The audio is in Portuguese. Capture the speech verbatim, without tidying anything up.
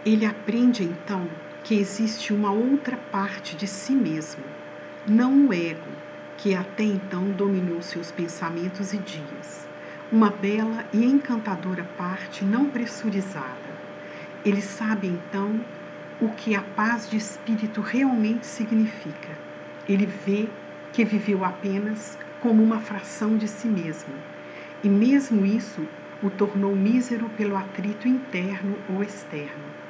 Ele aprende então que existe uma outra parte de si mesmo, não o ego, que até então dominou seus pensamentos e dias. Uma bela e encantadora parte não pressurizada. Ele sabe então o que a paz de espírito realmente significa. Ele vê que viveu apenas como uma fração de si mesmo, e mesmo isso o tornou mísero pelo atrito interno ou externo.